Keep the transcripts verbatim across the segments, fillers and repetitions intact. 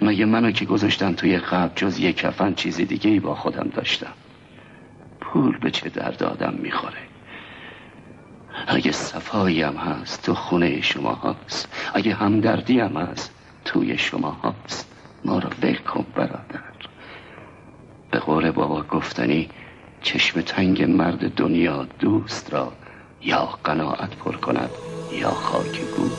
مگه منو که گذاشتن توی قبر جز یک کفن چیزی دیگه ای با خودم داشتم؟ پول به چه درد آدم میخوره؟ اگه صفایی هم هست تو خونه شما هست، اگه همدردی هم هست توی شما هست. ما رو ول کن برادر. به قول بابا گفتنی چشم تنگ مرد دنیا دوست را یا قناعت پر کند یا خاک گور.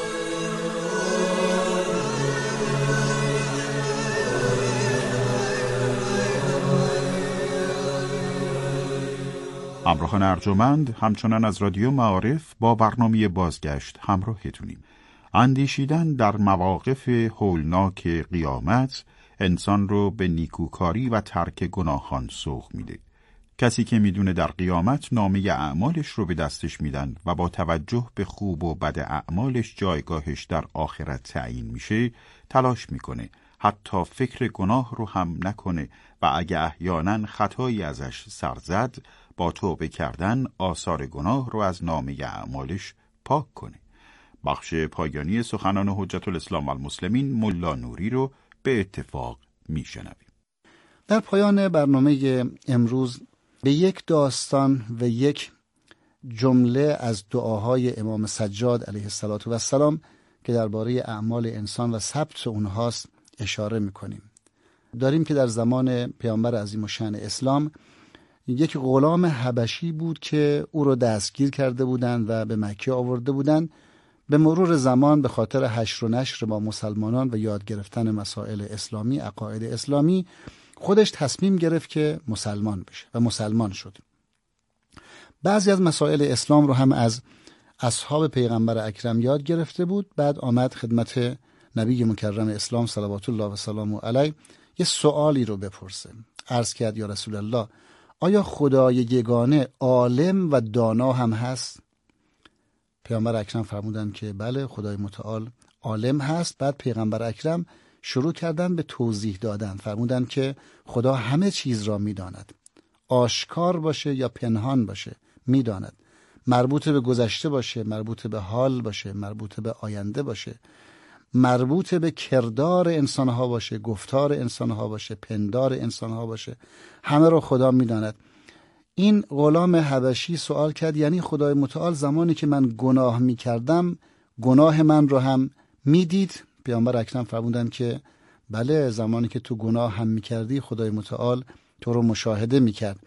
همراهان ارجمند، همچنان از رادیو معارف با برنامه بازگشت همراهتونیم. اندیشیدن در مواقف هولناک قیامت انسان رو به نیکوکاری و ترک گناهان سوق میده. کسی که میدونه در قیامت نامه اعمالش رو به دستش میدن و با توجه به خوب و بد اعمالش جایگاهش در آخرت تعیین میشه، تلاش میکنه حتی فکر گناه رو هم نکنه و اگه احیانا خطایی ازش سر زد، با توبه کردن آثار گناه رو از نامه اعمالش پاک کنه. بخش پایانی سخنان حجت الاسلام والمسلمین ملا نوری رو به اتفاق میشنویم. در پایان برنامه امروز به یک داستان و یک جمله از دعاهای امام سجاد علیه السلام که درباره اعمال انسان و ثبت اونهاست اشاره میکنیم. داریم که در زمان پیامبر عظیم الشأن اسلام یک غلام حبشی بود که او رو دستگیر کرده بودند و به مکه آورده بودند. به مرور زمان به خاطر حشر و نشر با مسلمانان و یاد گرفتن مسائل اسلامی، عقاید اسلامی، خودش تصمیم گرفت که مسلمان بشه و مسلمان شد. بعضی از مسائل اسلام رو هم از اصحاب پیغمبر اکرم یاد گرفته بود. بعد آمد خدمت نبی مکرم اسلام صلوات الله و سلامه علیه یه سوالی رو بپرسه. عرض کرد یا رسول الله، آیا خدای یگانه عالم و دانا هم هست؟ پیامبر اکرم فرمودند که بله، خدای متعال عالم هست. بعد پیغمبر اکرم شروع کردن به توضیح دادن. فرمودند که خدا همه چیز را میداند، آشکار باشه یا پنهان باشه میداند، مربوط به گذشته باشه، مربوط به حال باشه، مربوط به آینده باشه، مربوط به کردار انسانها باشه، گفتار انسانها باشه، پندار انسانها باشه، همه رو خدا میداند. این غلام حبشی سوال کرد یعنی خدای متعال زمانی که من گناه میکردم گناه من رو هم میدید؟ پیامبر اکرم فرمودند که بله، زمانی که تو گناه هم میکردی خدای متعال تو رو مشاهده میکرد.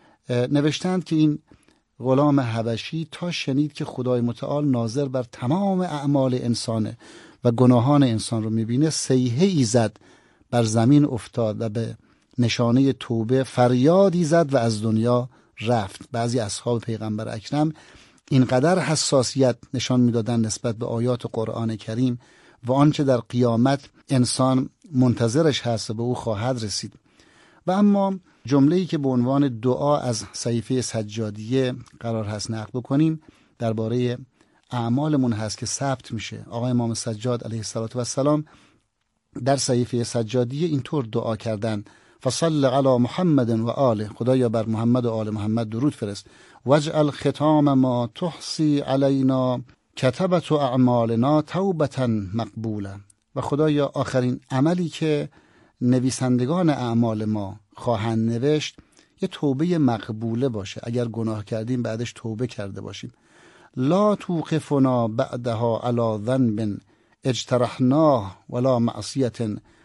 نوشتند که این غلام حبشی تا شنید که خدای متعال ناظر بر تمام اعمال انسانه و گناهان انسان رو میبینه، صیحه ای زد، بر زمین افتاد و به نشانه توبه فریادی زد و از دنیا رفت. بعضی اصحاب پیغمبر اکرم اینقدر حساسیت نشان میدادن نسبت به آیات قرآن کریم و آنچه در قیامت انسان منتظرش هست و به او خواهد رسید. و اما جمله‌ای که به عنوان دعا از صحیفه سجادیه قرار هست نقل بکنیم درباره اعمالمون هست که ثبت میشه. آقای امام سجاد علیه السلام در صحیفه سجادیه اینطور دعا کردن: فصل علی محمد و آله، خدایا بر محمد و آل محمد درود فرست. واجعل ختام ما تحصی علینا کتبت اعمالنا توبة مقبوله، و خدایا آخرین عملی که نویسندگان اعمال ما خواهند نوشت یه توبه مقبوله باشه، اگر گناه کردیم بعدش توبه کرده باشیم. لا توقفنا بعدها علی ذنب اجترحناه ولا معصیت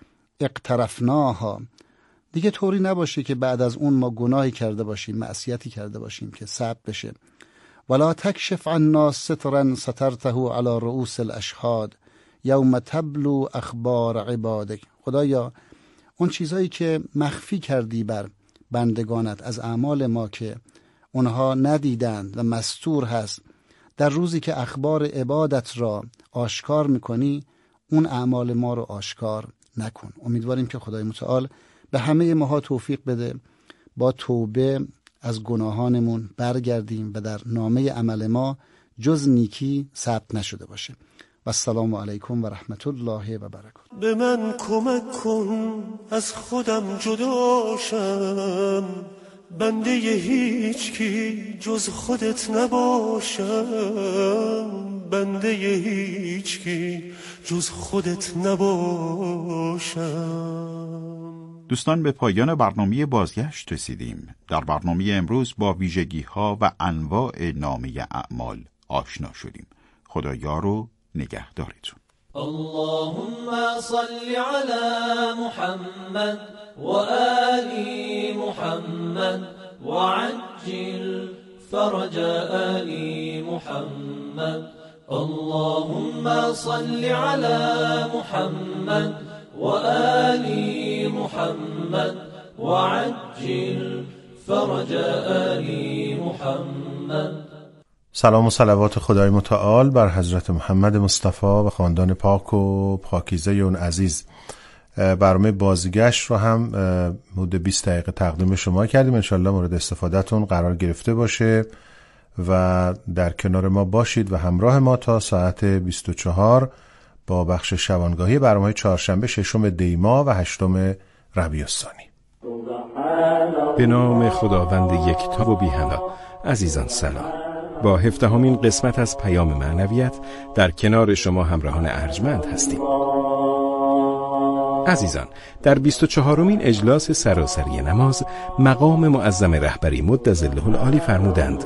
اقترفناها، دیگه طوری نباشه که بعد از اون ما گناهی کرده باشیم، معصیتی کرده باشیم که ثبت بشه. ولا تکشف عنا سترا سترته علی رؤوس الاشهاد یوم تبلو اخبار عبادک، خدایا اون چیزایی که مخفی کردی بر بندگانت از اعمال ما که اونها ندیدند و مستور هست، در روزی که اخبار عبادت را آشکار میکنی اون اعمال ما رو آشکار نکن. امیدواریم که خدای متعال به همه ماها توفیق بده با توبه از گناهانمون برگردیم و در نامه عمل ما جز نیکی ثبت نشده باشه. و السلام علیکم و رحمت الله و برکاته. به من کمک کن از خودم جداشم، بنده هیچ کی جز خودت نباشم. بنده هیچکی جز خودت نباشم. دوستان، به پایان برنامه بازگشت رسیدیم. در برنامه امروز با ویژگی‌ها و انواع نامه اعمال آشنا شدیم. خدا یار و نگهدارتون. اللهم صل على محمد وآل محمد وعجل فرج آل محمد. اللهم صل على محمد وآل محمد وعجل فرج آل محمد. سلام و صلوات خدای متعال بر حضرت محمد مصطفی و خاندان پاک و پاکیزه اون عزیز. برنامه بازگشت رو هم حدود بیست دقیقه تقدیم شما کردیم. انشالله مورد استفادهتون قرار گرفته باشه و در کنار ما باشید و همراه ما تا ساعت بیست و چهار با بخش شبانگاهی برنامه چهارشنبه ششم دیما و هشتم ربیع الثانی. به نام خداوند یکتا و بی همتا. عزیزان سلام. با هفدهمین قسمت از پیام معنویت در کنار شما همراهان ارجمند هستیم. عزیزان، در بیست و چهارمین اجلاس سراسری نماز مقام معظم رهبری مد ظله العالی فرمودند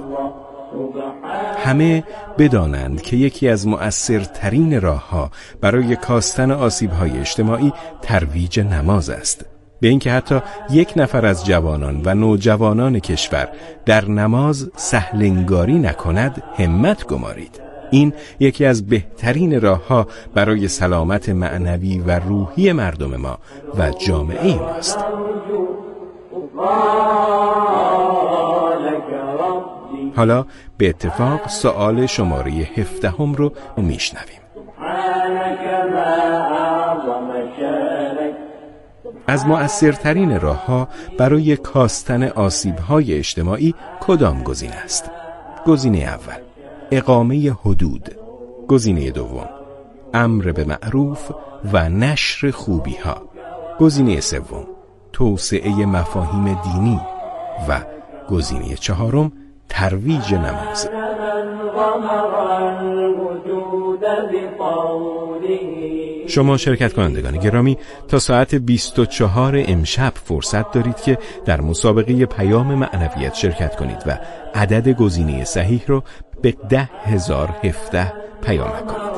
همه بدانند که یکی از مؤثرترین راه‌ها برای کاستن آسیب‌های اجتماعی ترویج نماز است. به اینکه حتی یک نفر از جوانان و نوجوانان کشور در نماز سهلنگاری نکند همت گمارید. این یکی از بهترین راه‌ها برای سلامت معنوی و روحی مردم ما و جامعه ماست. حالا به اتفاق سوال شماره هفدهم رو میشنویم. از مؤثرترین راه‌ها برای کاستن آسیب‌های اجتماعی کدام گزینه است؟ گزینه اول، اقامه حدود. گزینه دوم، امر به معروف و نشر خوبی‌ها. گزینه سوم، توسعه مفاهیم دینی. و گزینه چهارم، ترویج نماز. شما شرکت کنندگان گرامی تا ساعت بیست و چهار امشب فرصت دارید که در مسابقه پیام معنویت شرکت کنید و عدد گزینه صحیح رو به ده هزار و هفده پیام کنید.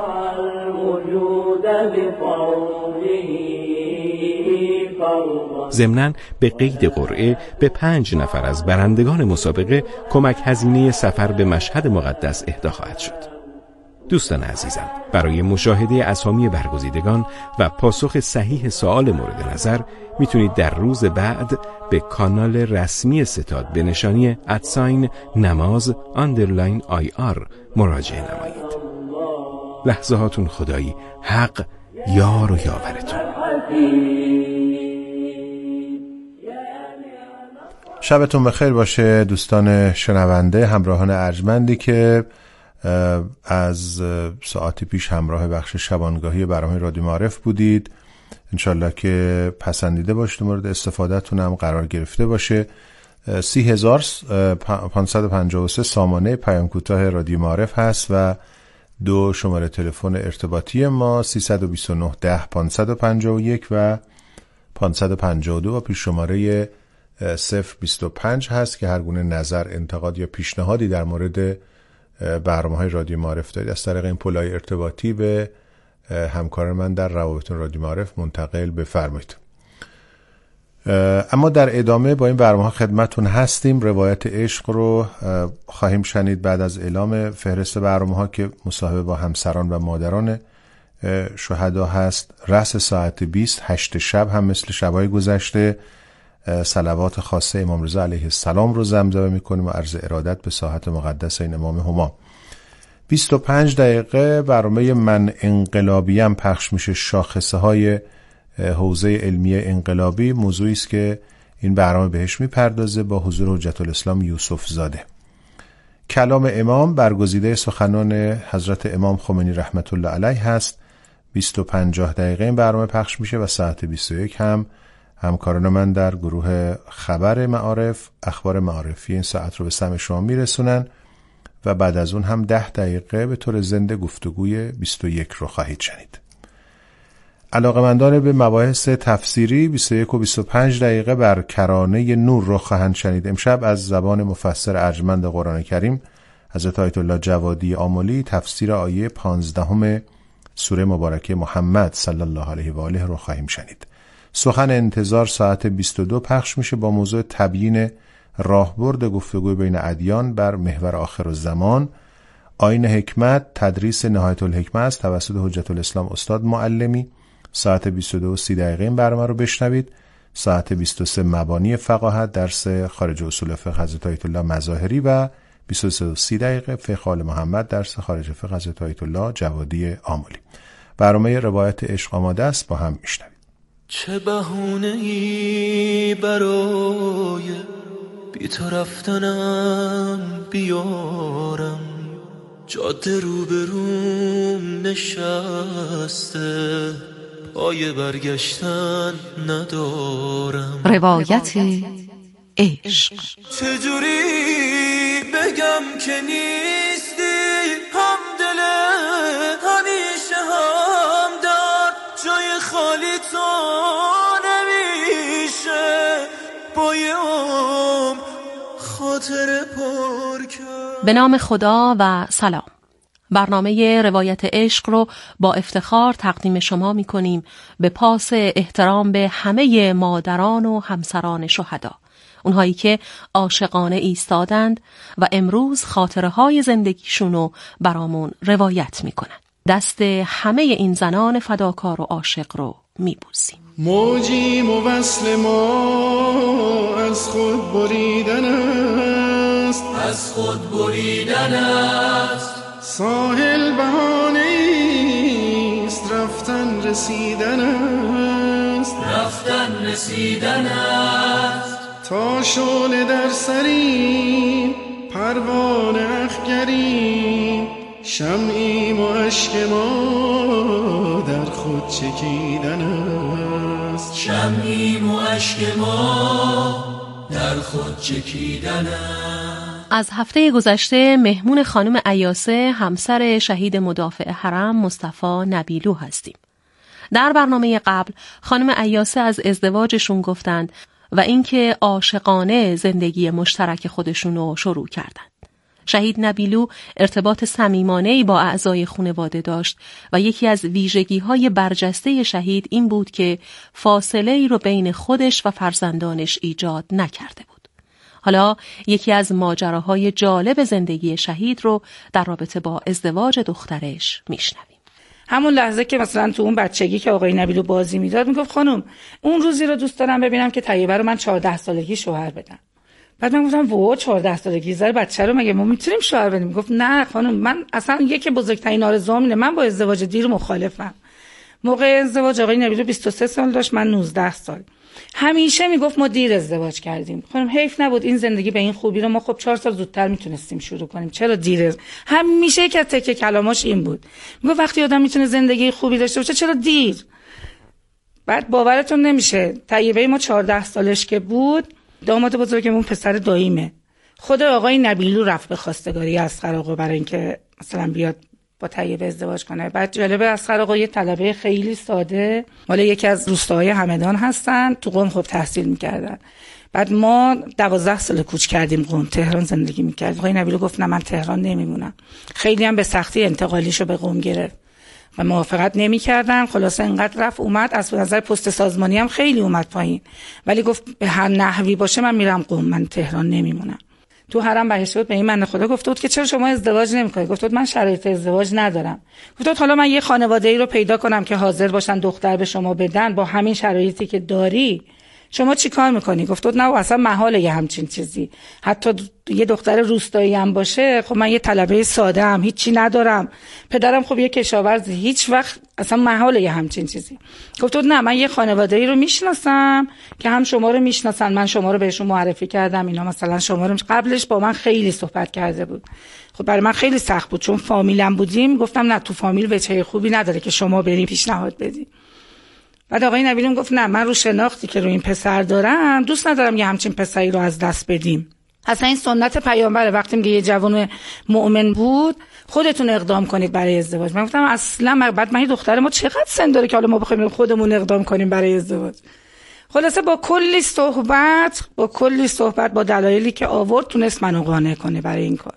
ضمناً به قید قرعه به پنج نفر از برندگان مسابقه کمک هزینه سفر به مشهد مقدس اهدا خواهد شد. دوستان عزیزم، برای مشاهده اسامی برگزیدگان و پاسخ صحیح سوال مورد نظر میتونید در روز بعد به کانال رسمی ستاد به نشانی ادساین نماز آندرلاین آی آر مراجعه نمایید. لحظه هاتون خدایی، حق یار و یاورتون. شبتون بخیر باشه دوستان شنونده، همراهان ارجمندی که از ساعتی پیش همراه بخش شبانگاهی برنامه رادیو معارف بودید. انشالله که پسندیده باشید، مورد استفادهتون هم قرار گرفته باشه. سی هزار پانصد و پنجاه و سه سامانه پیام کوتاه رادیو معارف هست و دو شماره تلفن ارتباطی ما سیصد و بیست و نه ده پانصد و پنجاه و یک و پانصد و پنجاه و دو و پیش شماره صفر بیست و پنج هست که هر گونه نظر، انتقاد یا پیشنهادی در مورد برنامه‌های رادیو معارف دارید از طریق این پلای ارتباطی به همکار من در روابط رادیو معارف منتقل بفرمایید. اما در ادامه با این برنامه خدمتون هستیم. روایت عشق رو خواهیم شنید بعد از اعلام فهرست برنامه ها که مصاحبه با همسران و مادران شهدا هست. رأس ساعت بیست هشت شب هم مثل شبهای گذشته صلوات خاصه امام رضا علیه السلام رو زمزمه میکنیم و عرض ارادت به ساحت مقدس این امام هما. بیست و پنج دقیقه برنامه من انقلابیم پخش میشه، شاخصه های حوزه علمی انقلابی، موضوعی است که این برنامه بهش میپردازه با حضور حجت الاسلام یوسف زاده. کلام امام برگزیده سخنان حضرت امام خمینی رحمت الله علیه هست. بیست و پنجاه دقیقه این برنامه پخش میشه و ساعت بیست و یک هم همکاران من در گروه خبر معارف اخبار معارفی این ساعت رو به سمع شما میرسونن و بعد از اون هم ده دقیقه به طور زنده گفتگوی بیست و یک رو خواهید شنید. علاقه‌مندان به مباحث تفسیری بیست و یک و بیست و پنج دقیقه بر کرانه نور رو خواهند شنید. امشب از زبان مفسر ارجمند قرآن کریم حضرت آیت الله جوادی آملی تفسیر آیه پانزدهم سوره مبارکه محمد صلی الله علیه و آله رو خواهیم شنید. سخن انتظار ساعت بیست و دو پخش میشه با موضوع تبیین راهبرد گفتگوی بین ادیان بر محور آخرالزمان. آیین حکمت تدریس نهایت الحکمت است توسط حجت الاسلام استاد معلمی. ساعت بیست و دو و سی دقیقه این برنامه رو بشنوید. ساعت بیست و سه مبانی فقاهت درس خارج اصول فقه حضرت آیت الله مظاهری و بیست و سه و سی دقیقه فقه آل محمد درس خارج فقه حضرت آیت الله جوادی آملی. برنامه روایت عشق آماده است، با هم میشنوید. چه بهونه‌ای برای بی تو رفتنم بیارم، جاده روبروم نشسته پای برگشتن ندارم. روایت عشق. چجوری بگم که نیستی همدل همیشه همدار، جای خالی تو نمیشه بایم خاطر پر کرد. به نام خدا و سلام. برنامه روایت عشق رو با افتخار تقدیم شما می کنیم به پاس احترام به همه مادران و همسران شهدا، اونهایی که عاشقانه ایستادند و امروز خاطره های زندگیشون رو برامون روایت می کنن. دست همه این زنان فداکار و عاشق رو می بوسیم. موجیم و وصل ما از خود بریدن است، از خود بریدن است. ساحل بهانه‌ایست رفتن رسیدن است، رفتن رسیدن است. تا شعله در سریم پروانه اخگریم، شمعیم و اشک ما در خود چکیدن است، شمعیم و اشک ما در خود چکیدن است. از هفته گذشته مهمون خانم عیاسه همسر شهید مدافع حرم مصطفی نبیلو هستیم. در برنامه قبل خانم عیاسه از ازدواجشون گفتند و اینکه عاشقانه زندگی مشترک خودشون رو شروع کردند. شهید نبیلو ارتباط صمیمانه‌ای با اعضای خانواده داشت و یکی از ویژگی‌های برجسته شهید این بود که فاصله‌ای رو بین خودش و فرزندانش ایجاد نکرده بود. حالا یکی از ماجراهای جالب زندگی شهید رو در رابطه با ازدواج دخترش میشنویم. همون لحظه که مثلا تو اون بچگی که آقای نبیلو بازی میداد میگفت خانم اون روزی رو دوست دارم ببینم که طیبه رو من چهارده سالگی شوهر بدم. بعد من گفتم واه چهارده سالگی زار بچه رو مگه ما میتونیم شوهر بدیم؟ گفت نه خانم من اصلا یکی بزرگترین آرزوام اینه، من با ازدواج دیر مخالفم. موقع ازدواج آقای نبیلو بیست و سه سال داشت، من نوزده سال. همیشه میگفت ما دیر ازدواج کردیم. خانم حیف نبود این زندگی به این خوبی رو ما خب چهار سال زودتر میتونستیم شروع کنیم، چرا دیر؟ همیشه که تکه کلاماش این بود. میگفت وقتی آدم میتونه زندگی خوبی داشته باشه چرا دیر؟ بعد باورتون نمیشه طیبه ما چهارده سالش که بود، داماد بزرگمون پسر داییمه. خود آقای نبیلو رفت به خواستگاری اصغر آقا برای اینکه مثلا بیاد با طیبه ازدواج کنه. بعد جالبه اصغر آقا یه طلبه خیلی ساده مال یکی از روستاهای همدان هستن، تو قم خوب تحصیل میکردن. بعد ما دوازده سال کوچ کردیم قم، تهران زندگی میکردیم. آقای نبیلو گفت نه من تهران نمیمونم. خیلی هم به سختی انتقالیشو به قم گرفت و موافقت نمی‌کردن. خلاصه اینقدر رفت اومد، از نظر پست سازمانی هم خیلی اومد پایین، ولی گفت به هر نحوی باشه من میرم قم، من تهران نمیمونم. تو حرم بهش بود به این من خدا گفت بود که چرا شما ازدواج نمی‌کنید؟ گفت بود من شرایط ازدواج ندارم. گفت بود حالا من یه خانواده‌ای رو پیدا کنم که حاضر باشن دختر به شما بدن با همین شرایطی که داری، شما چی کار میکنی؟ گفت نه اصلا محاله یه همچین چیزی، حتی یه دختر روستایی هم باشه. خب من یه طلبه ساده ام، هیچی ندارم، پدرم خب یه کشاورز، هیچ وقت اصلا محاله یه همچین چیزی. گفت نه من یه خانواده‌ای رو میشناسم که هم شما رو میشناسن، من شما رو بهشون معرفی کردم، اینا مثلا شما رو قبلش با من خیلی صحبت کرده بود. خب برای من خیلی سخت بود چون فامیلم بودیم، گفتم نه تو فامیل وجهه خوبی نداره که شما بری پیشنهاد بدی. بعد آقای نبیلو گفت نه من رو شناختی که رو این پسر دارم دوست ندارم یه همچین پسری رو از دست بدیم. اصلا این سنت پیامبره. وقتی میگه یه جوان مؤمن بود خودتون اقدام کنید برای ازدواج. من گفتم اصلا بعد من دختر ما چقدر سن داره که حالا ما بخوایم خودمون اقدام کنیم برای ازدواج. خلاصه با کلی صحبت با کلی صحبت با دلایلی که آورد تونست منو قانع کنه برای این کار.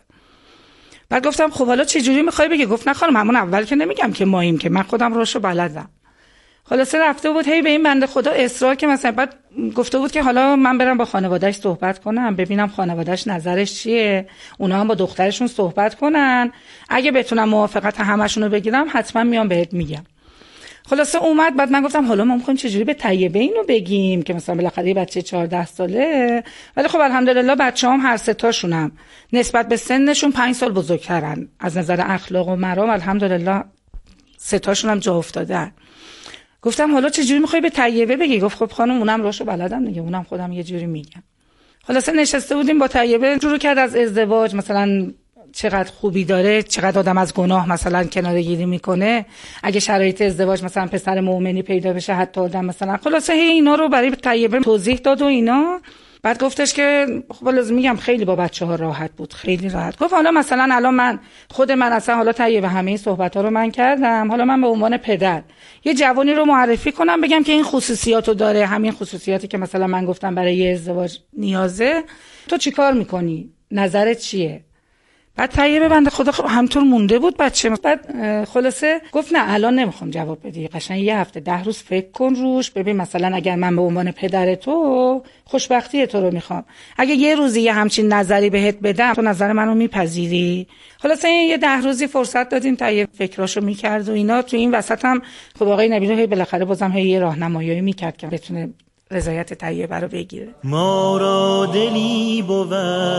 بعد گفتم خب حالا چه جوری میخوای بگی؟ گفت نه خانم همون اول که نمیگم که ماییم که من خودم روشو بلدم. خلاصه رفته بود هی به این بنده خدا اصرار که مثلا بعد گفته بود که حالا من برم با خانواده‌اش صحبت کنم ببینم خانواده‌اش نظرش چیه، اونا هم با دخترشون صحبت کنن، اگه بتونم موافقت همشون رو بگیرم حتما میام بهت میگم. خلاصه اومد. بعد من گفتم حالا ما می‌خوایم چجوری به طیبه اینو بگیم که مثلا بالاخره بچه چهارده ساله، ولی خب الحمدلله بچه‌هام هر سه تاشونم نسبت به سنشون پنج سال بزرگترن، از نظر اخلاق و مرام الحمدلله سه تاشون هم جا افتادن. گفتم حالا چجوری میخوای به طیبه بگی؟ گفت خب خانم اونم روشو بلدم دیگه، اونم خودم یه جوری میگم. خلاصه نشسته بودیم با طیبه شروع کرد از ازدواج، مثلا چقدر خوبی داره، چقدر آدم از گناه مثلا کناره‌گیری میکنه، اگه شرایط ازدواج مثلا پسر مؤمنی پیدا بشه حتی آدم مثلا. خلاصه هی اینا رو برای طیبه توضیح داد و اینا. بعد گفتش که خب لازم میگم خیلی با بچه‌ها راحت بود، خیلی راحت. گفت حالا مثلا الان من خود من اصلا حالا طیبه همه این صحبت‌ها رو من کردم، حالا من به عنوان پدر یه جوانی رو معرفی کنم بگم که این خصوصیاتو داره، همین خصوصیاتی که مثلا من گفتم برای ازدواج نیازه، تو چیکار میکنی؟ نظرت چیه؟ بعد طیبه بنده خدا همطور مونده بود بچه. بعد خلاصه گفت نه الان نمیخوام جواب بدی، قشنگ یه هفته ده روز فکر کن روش، ببین مثلا اگر من به عنوان پدر تو خوشبختی تو رو میخوام، اگه یه روزی یه همچین نظری بهت بدم تو نظر منو میپذیری؟ خلاصه یه ده روزی فرصت دادیم طیبه فکراشو میکرد و اینا. تو این وسط هم خب آقای نبیلو هی بالاخره بازم هی یه راهنمایی میکرد که بتونه رضایت طیبه رو بگیره. ما را دلی بود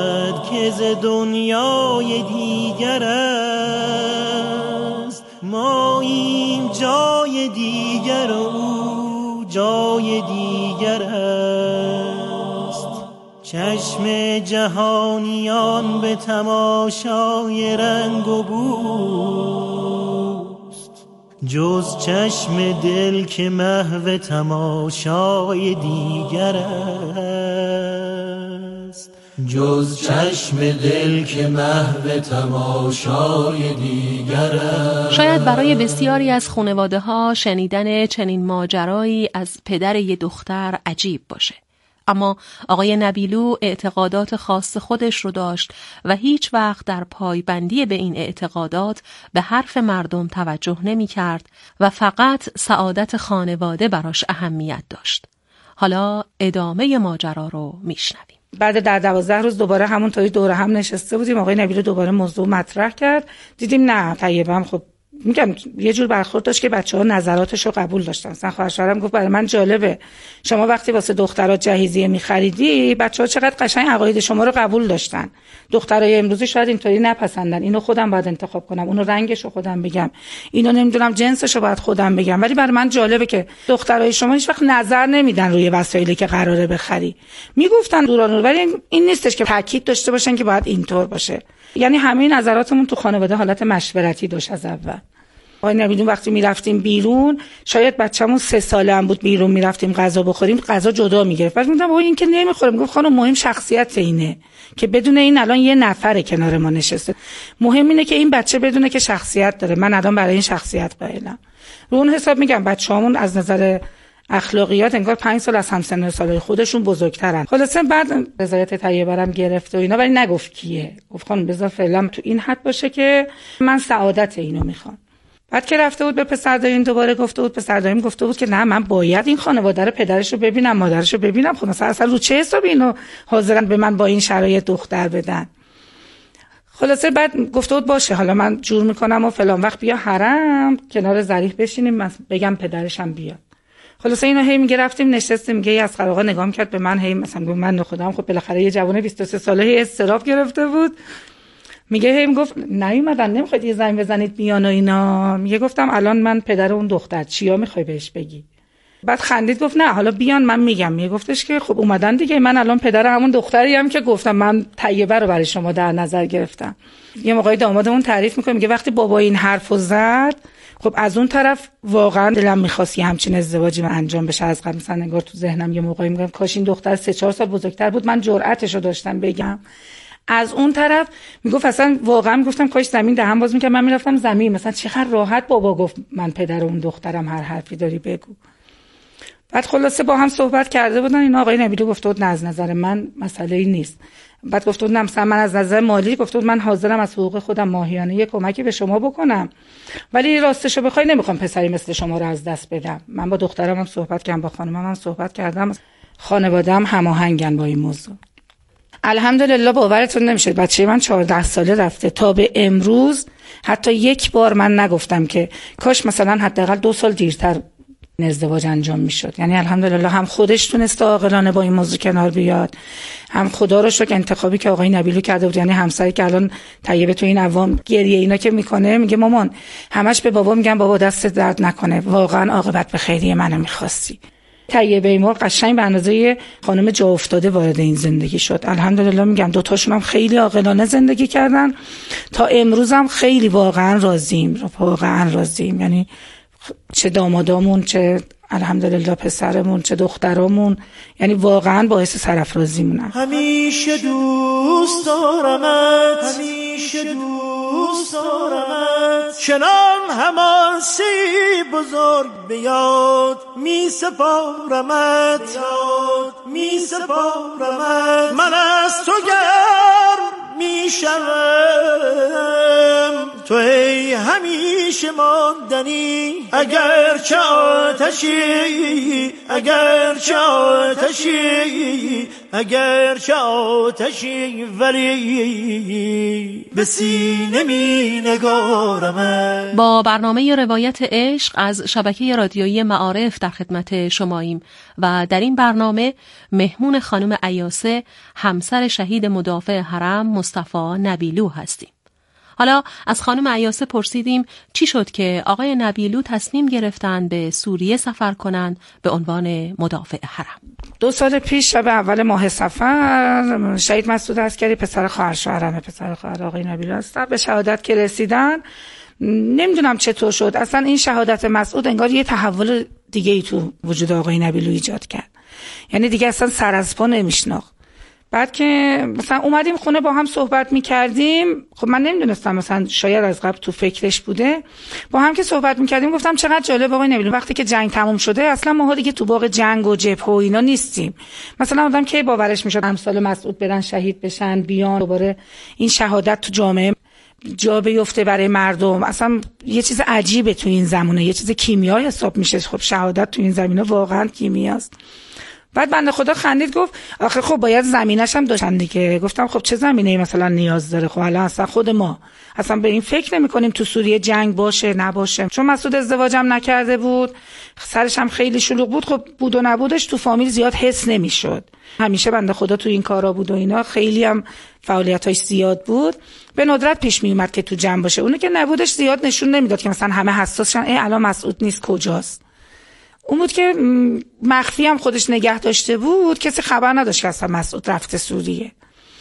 که ز دنیای دیگر است، ما این جای دیگر و او جای دیگر است. چشم جهانیان به تماشای رنگ و بوست، جز چشم دل که محو تماشای دیگر است. جز چشم دل که محو تماشای دیگر است. شاید برای بسیاری از خانواده ها شنیدن چنین ماجرایی از پدر یه دختر عجیب باشه، اما آقای نبیلو اعتقادات خاص خودش رو داشت و هیچ وقت در پایبندی به این اعتقادات به حرف مردم توجه نمی کرد و فقط سعادت خانواده براش اهمیت داشت. حالا ادامه ماجرا رو میشنویم. بعد در دوازده روز دوباره همونطوری دوره هم نشسته بودیم، آقای نبیلو دوباره موضوع مطرح کرد. دیدیم نه طیبه هم خب میگم یه جور برخورد داشت که بچه‌ها نظراتش رو قبول داشتن. مثلا خواهر شوهرم گفت برای من جالبه شما وقتی واسه دخترات جهیزیه می‌خریدی بچه‌ها چقدر قشنگ عقاید شما رو قبول داشتن. دخترای امروزی شاید اینطوری نپسندن، اینو خودم باید انتخاب کنم، اونو رنگش رو خودم بگم، اینو نمیدونم جنسش رو باید خودم بگم. ولی برای من جالبه که دخترای شما هیچ وقت نظر نمیدن روی وسایلی که قراره بخری، میگفتن دوران، ولی این نیستش که تاکید داشته باشن که باید اینطور باشه. یعنی همه نظراتمون تو خانواده حالت مشورتی داشت از اول. آقای نبیلو وقتی میرفتیم بیرون، شاید بچه‌مون سه ساله هم بود، بیرون میرفتیم غذا بخوریم، غذا جدا میگرفت. بعد میگم آقا این که نمیخورم. گفت خانم مهم شخصیت اینه که بدون این الان یه نفر کنار ما نشسته، مهم اینه که این بچه بدونه که شخصیت داره، من الان برای این شخصیت قائلم. رو اون حساب میگم بچه‌هامون از نظر اخلاقیات انگار پنج سال از همسن سالای خودشون بزرگترن. خلاصه بعد رضایت طیبه رو گرفت و اینا، ولی نگفت کیه. گفت خانم بذار فعلا تو این حد باشه که من سعادت اینو میخوام. بعد که رفته بود به پسرداریم دوباره گفته بود، پسرداریم گفته بود که نه من باید این خانواده رو پدرش رو ببینم مادرش رو ببینم. خب مثلا اصلا رو چه حسابی اینو حاضرن به من با این شرایط دختر بدن؟ خلاصه بعد گفته بود باشه حالا من جور میکنم و فلان وقت بیا حرم کنار ظریف بشینیم من بگم پدرشم بیاد. خلاصه اینو هی میگه رفتیم نشستیم، میگه از آقا نگاه میکرد به من، هی مثلا گفت من خودم خب بالاخره یه جوان بیست و سه ساله هی استراب گرفته بود. میگه هی میگفت نیومدن نمیخواید یه زنگ بزنید بیان و اینا. میگه گفتم الان من پدر اون دختر چیا میخوای بهش بگی؟ بعد خندید گفت نه حالا بیان من میگم. میگه گفتش که خب اومدن دیگه، من الان پدر همون دختری ام که گفتم من طیبه رو برای شما در نظر گرفتم. یه موقعی دامادمون تعریف میکنه، میگه وقتی بابا این حرفو زد خب از اون طرف واقعا دلم می‌خواست یه همچین ازدواجی من انجام بشه از قبل. مثلا انگار تو ذهنم یه موقعی میگم کاش این دختر سه چهار سال بزرگتر بود من جرأتشو داشتم بگم. از اون طرف میگفت اصلا واقعا میگفتم کاش زمین دهن باز میکرد من میرفتم زمین، مثلا چقدر راحت بابا گفت من پدر اون دخترم، هر حرفی داری بگو. بعد خلاصه با هم صحبت کرده بودن، این آقای نبیلو گفته بود نه از نظر من مسئله‌ای نیست. بعد گفته بود نه مثلا من از نظر مالی گفته بود من حاضرم از حقوق خودم ماهیانه یه کمکی به شما بکنم، ولی راستشو بخوای نمیخوام پسری مثل شما رو از دست بدم. من با دخترم هم صحبت کردم، با خانمم هم صحبت کردم، خانواده‌ام هماهنگن با این موضوع. الحمدلله باورتون نمیشه بچه من چهارده ساله رفته، تا به امروز حتی یک بار من نگفتم که کاش مثلا حداقل دو سال دیرتر ازدواج انجام میشد. یعنی الحمدلله هم خودش تونسته عاقلانه با این موضوع کنار بیاد، هم خدا رو شکر انتخابی که آقای نبیلو کرده بود. یعنی همسری که الان طیبه تو این عوام گریه اینا که میکنه میگه مامان همش به بابا میگن بابا دست درد نکنه، واقعا عاقبت به خیریه منو میخواستی. طیبه ایمور قشنگ به اندازه خانم جا افتاده وارد این زندگی شد. الحمدلله میگم دو تاشون هم خیلی عاقلانه زندگی کردن، تا امروز هم خیلی واقعا راضیم، واقعا راضیم. یعنی چه دامادامون چه الحمدلله پسرمون چه دخترامون، یعنی واقعا باعث سرافرازیمونم. همیشه دوست دارمت، همیشه دوست دارمت، چنان هماسی بزرگ بیاد می سپارمت، بیاد می سپارمت. من از تو گرم می شوم تو ای همیشه ماندنی، اگر چه آتشی اگر چه آتشی اگر چه آتشی ولی به سینه می نگارم. با برنامه روایت عشق از شبکه رادیویی معارف در خدمت شماییم و در این برنامه مهمون خانم عیاسه همسر شهید مدافع حرم مصطفی نبیلو هستیم. حالا از خانم عیاسه پرسیدیم چی شد که آقای نبیلو تصمیم گرفتن به سوریه سفر کنند به عنوان مدافع حرم. دو سال پیش شب اول ماه صفر شهید مسعود عسکری پسر خواهر شوهرمه، پسر خواهر آقای نبیلو هستن، به شهادت که رسیدن نمیدونم چطور شد اصلا این شهادت مسعود انگار یه تحول دیگه ای تو وجود آقای نبیلو ایجاد کرد. یعنی دیگه اصلا سر از پا نمیشناخت. بعد که مثلا اومدیم خونه با هم صحبت میکردیم، خب من نمیدونستم مثلا شاید از قبل تو فکرش بوده، با هم که صحبت میکردیم گفتم چقدر جالب آقای نبیلو وقتی که جنگ تموم شده اصلا ما دیگه تو باغ جنگ و جبهه و اینا نیستیم. مثلا آدم کی باورش میشد امثال مسعود برن شهید بشن بیان دوباره این شهادت تو جامعه جا بیفته برای مردم، اصلا یه چیز عجیبه تو این زمانه، یه چیز کیمیایی حساب میشه. خب شهادت تو این زمینه واقعا کیمیاست. بعد بنده خدا خندید گفت آخه خب باید زمینش هم داشتن دیگه. گفتم خب چه زمینه‌ای مثلا نیاز داره؟ خب الان اصلا خود ما اصلا به این فکر نمی‌کنیم تو سوریه جنگ باشه نباشه، چون مسعود ازدواجم نکرده بود، سرش هم خیلی شلوغ بود، خب بود و نبودش تو فامیل زیاد حس نمی‌شد. همیشه بنده خدا تو این کارا بود و اینا، خیلی هم فعالیتاش زیاد بود، به ندرت پیش می اومد که تو جنگ باشه. اونه که نبودش زیاد نشون نمیداد که مثلا همه حساسشن ای الان مسعود نیست کجاست. اون بود که مخفی هم خودش نگه داشته بود، کسی خبر نداشت که اصلا مسعود رفته سوریه.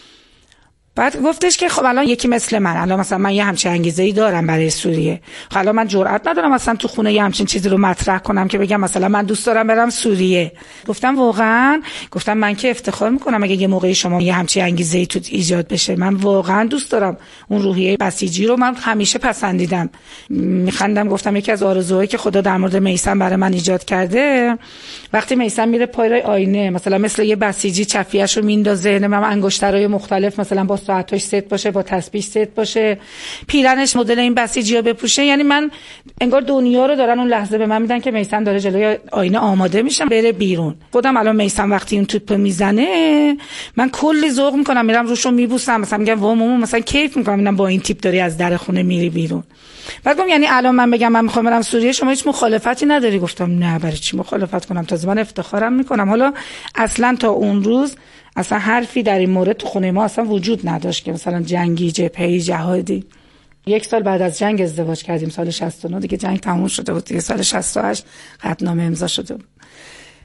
بعد گفتش که خب الان یکی مثل من، الان مثلا من یه همچین انگیزه‌ای دارم برای سوریه، خب الان من جرئت ندارم مثلا تو خونه یه همچین چیزی رو مطرح کنم که بگم مثلا من دوست دارم برم سوریه. گفتم واقعا، گفتم من که افتخار میکنم اگه یه موقعی شما یه همچین انگیزه‌ای تو ایجاد بشه، من واقعا دوست دارم اون روحیه بسیجی رو من همیشه پسندیدم. میخندم گفتم یکی از آرزوهایی که خدا در مورد میثم برای من ایجاد کرده، وقتی میثم میره پای آینه مثلا مثل یه بسیجی چفیه‌شو میندازه، نمیدونم انگشترهای مختلف مثلا با ساعتش ست باشه، با تسبیح ست باشه، پیرنش مدل این بسیجی‌ها بپوشه، یعنی من انگار دنیا رو دارن اون لحظه به من میدن که میثم داره جلوی آینه آماده میشه بره بیرون. خودم الان میثم وقتی اون توپ میزنه من کلی ذوق میکنم، میرم روشو میبوسم، مثلا میگم وا مامان مثلا کیف میکنم اینا با این تیپ داری از در خونه میری بیرون. بعد گفتم یعنی الان من بگم من میخوام برم سوریه شما هیچ مخالفتی نداری؟ گفتم نه برای چی مخالفت کنم، تازه من افتخارم میکنم. حالا اصلا تا اون روز اصلا حرفی در این مورد تو خونه ما اصلا وجود نداشت که مثلا جنگی جبهه‌ای جهادی. یک سال بعد از جنگ ازدواج کردیم، سال شصت و نه دیگه جنگ تموم شده بود دیگه، سال شصت و هشت قطعنامه امضا شده بود.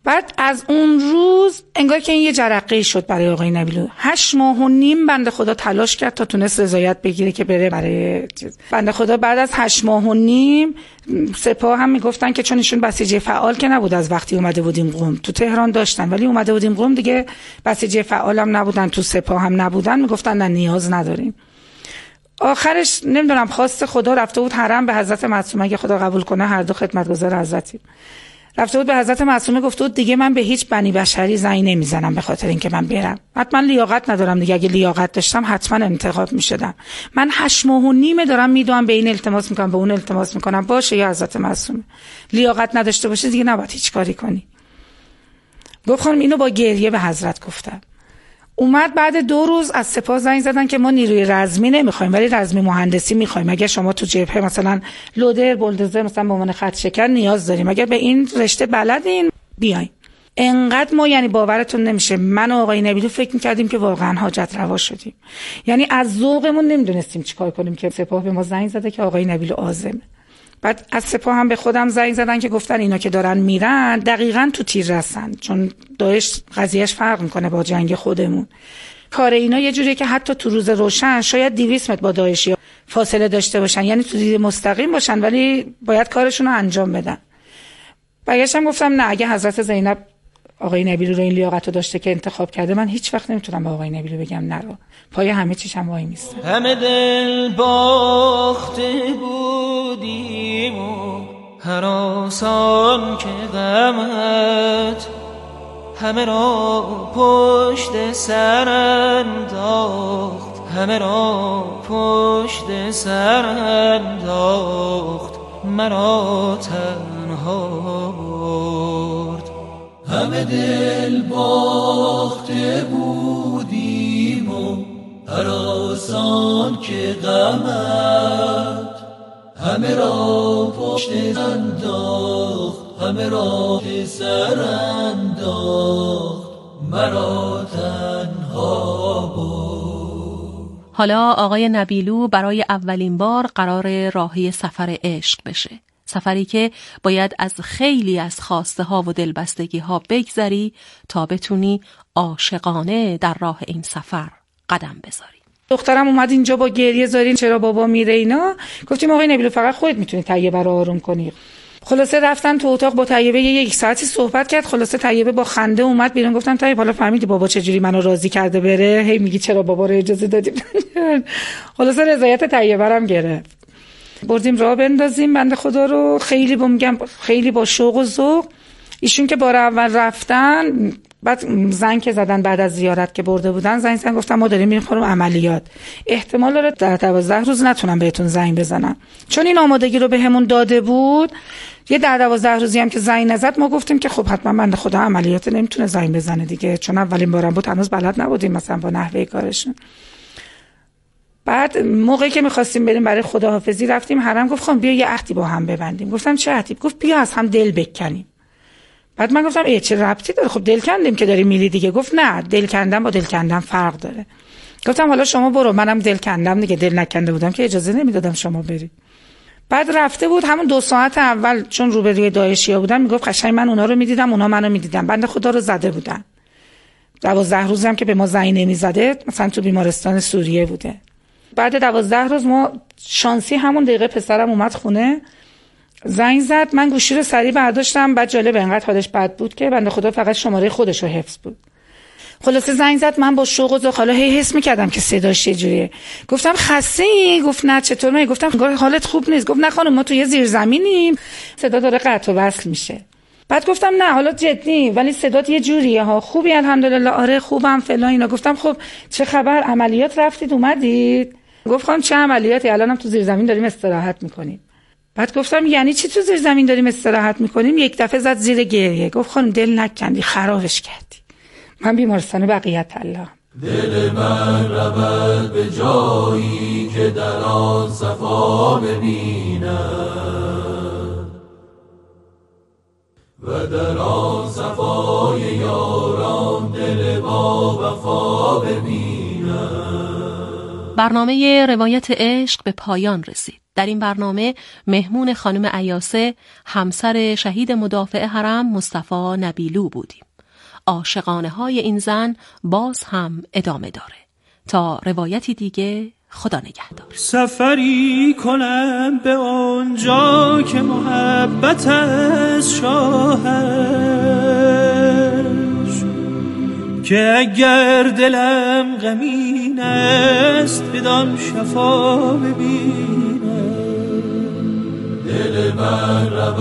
بعد از اون روز انگار که این یه جرقه شد برای آقای نبیلو. هشت ماه و نیم بنده خدا تلاش کرد تا تونست رضایت بگیره که بره برای چیز. بنده خدا بعد از هشت ماه و نیم سپاه هم میگفتن که چون ایشون بسیجی فعال که نبود از وقتی اومده بودیم قم، تو تهران داشتن ولی اومده بودیم قم دیگه بسیجی فعال هم نبودن، تو سپاه هم نبودن، میگفتن نه نیاز نداریم. آخرش نمیدونم خواست خدا رفته بود حرم به حضرت معصومه، اگه خدا قبول کنه هر دو خدمتگزار حضرتی، رفته بود به حضرت معصومه گفته بود دیگه من به هیچ بنی بشری زنگ نمیزنم به خاطر اینکه من برم، حتما لیاقت ندارم دیگه، اگه لیاقت داشتم حتما انتخاب میشدم. من هشت ماه و نیمه دارم میدونم به این التماس میکنم به اون التماس میکنم، باشه یا حضرت معصومه لیاقت نداشته باشه دیگه نباید هیچ کاری کنی. گفت خانم اینو با گریه به حضرت گفتم. اومد بعد دو روز از سپاه زنگ زدن که ما نیروی رزمی نمیخوایم ولی رزمی مهندسی میخوایم، اگه شما تو جبهه مثلا لودر بولدوزر مثلا به عنوان خط شکن نیاز داریم، اگر به این رشته بلدین بیاین. انقدر ما یعنی باورتون نمیشه من و آقای نبیلو فکر میکردیم که واقعا حاجت روا شدیم، یعنی از ذوقمون نمیدونستیم چیکار کنیم که سپاه به ما زنگ زده که آقای نبیلو عازمه. بعد از سپاه هم به خودم زنگ زدن که گفتن اینا که دارن میرن دقیقاً تو تیر رسن، چون داعش قضیهش فرق میکنه با جنگ خودمون. کار اینا یه جوریه که حتی تو روز روشن شاید دویست متر با داعشی فاصله داشته باشن، یعنی تو دید مستقیم باشن ولی باید کارشون رو انجام بدن. برگشتم گفتم نه اگه حضرت زینب آقای نبیلو رو این لیاقت رو داشته که انتخاب کرده من هیچ وقت نمیتونم به آقای نبیلو بگم نرو، پای همه چیشم وای میستم. همه دل باخته بودیم و هر آسان که غمت همه را پشت سر انداخت، همه را پشت سر انداخت، مرا تنها برد. همه دل باخته بودیم و هر آسان که غمت همه را پشت انداخت، همه را سر انداخت، مرا تنها بود. حالا آقای نبیلو برای اولین بار قرار راهی سفر عشق بشه، سفری که باید از خیلی از خواسته ها و دلبستگی ها بگذری تا بتونی عاشقانه در راه این سفر قدم بذاری. دخترم اومد اینجا با گریه زارین چرا بابا میره اینا، گفتیم آقای نبیلو فقط خودت میتونی طیبه رو آروم کنی. خلاصه رفتن تو اتاق با طیبه یک ساعتی صحبت کرد، خلاصه طیبه با خنده اومد بیرون. گفتم طیبه حالا فهمیدی بابا چجوری منو راضی کرده بره، هی میگی چرا بابا رو اجازه دادی. خلاصه رضایت طیبه رو هم گرفت، بردیم راه بندازیم بنده خدا رو، خیلی با میگم خیلی با شوق و ذوق. ایشون که بار اول رفتن بعد زنگ که زدن بعد از زیارت که برده بودن زنگ زدن گفتم ما داریم میریم خانم عملیات، احتمال داره در دوازده روز نتونم بهتون زنگ بزنم. چون این آمادگی رو بهمون داده بود یه در دوازده روزی هم که زنگ نزد ما گفتیم که خب حتما بنده خدا عملیات نمیتونه زنگ بزنه دیگه، چون اولین بارم بود هنوز بلد نبودیم مثلا با نحوه کارشون. بعد موقعی که می‌خواستیم بریم برای خداحافظی رفتیم حرم، گفت خانم بیا یه عهدی با هم ببندیم. گفتم چه عهدی؟ گفت بیا از هم دل بکنیم. بعد من گفتم ای چه ربطی داره، خب دل کندیم که داری میری دیگه. گفت نه دل کندن با دل کندن فرق داره. گفتم حالا شما برو، منم دل کندم دیگه، دل نکنده بودم که اجازه نمیدادم شما بری. بعد رفته بود همون دو ساعت اول چون روبروی داعشیا بودن میگفت قشنگ من اونا رو میدیدم اونا منو میدیدن، بنده خدا رو زده بودن. دوازده روز هم که به ما زنگ نمیزده مثلا تو بیمارستان سوریه بوده. بعد دوازده روز ما شانسی همون دقیقه پسرم اومد خونه زنگ زد، من گوشی رو سریع برداشتم. بعد جالب انقدر حالش بد بود که بنده خدا فقط شماره خودش رو حفظ بود. خلاصه زنگ زد، من با شوق و ذوق حالا هی حس می‌کردم که صداش یه جوریه. گفتم خسته‌ای؟ گفت نه چطور می؟ گفتم حالت خوب نیست. گفت نه خانم ما تو یه زیرزمینیم صدا داره قطع و وصل میشه. بعد گفتم نه حالا جدی ولی صدات یه جوریه ها، خوبی الحمدلله؟ آره خوبم فلان اینا. گفتم خب چه خبر، عملیات رفتید اومدید؟ گفت خانم چه عملیاتی، الانم تو زیرزمین داریم استراحت میکنیم. بعد گفتم یعنی چی تو زیرزمین داریم استراحت میکنیم؟ یک دفعه زد زیر گریه، گفت خانم دل نکندی خرابش کردی، من بیمارستان بقیت الله. دل من رود به جایی که در آن صفا ببینم و در آن صفای یاران دل با وفا ببینم. برنامه روایت عشق به پایان رسید. در این برنامه مهمون خانم ایاسه همسر شهید مدافع حرم مصطفی نبیلو بودیم. عاشقانه های این زن باز هم ادامه داره. تا روایتی دیگه، خدا نگهدار. سفری کنم به اونجا که محبت از شاهش، که اگر دلم غمین است بدان شفا ببینم. دل من